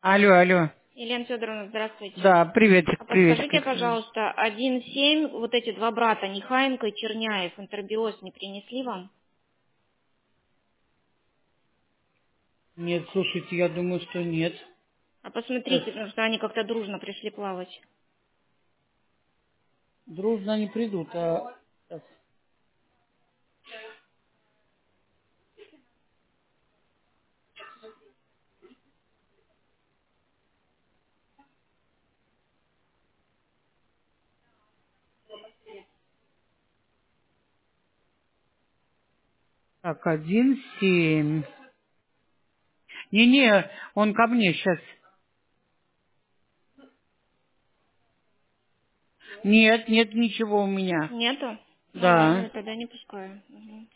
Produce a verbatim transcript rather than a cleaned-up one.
Алло, алло. Елена Федоровна, здравствуйте. Да, приветик, А подскажите, приветик. пожалуйста, один семь, вот эти два брата, Нехаенко и Черняев, интербиоз не принесли вам? Нет, слушайте, я думаю, что нет. А Сейчас. посмотрите, потому что они как-то дружно пришли плавать. Дружно не придут, а... Сейчас. Так, один, семь. Не-не, он ко мне сейчас. Нет, нет ничего у меня. Нету? Ну ладно, Да. тогда не пускаю. Мгм.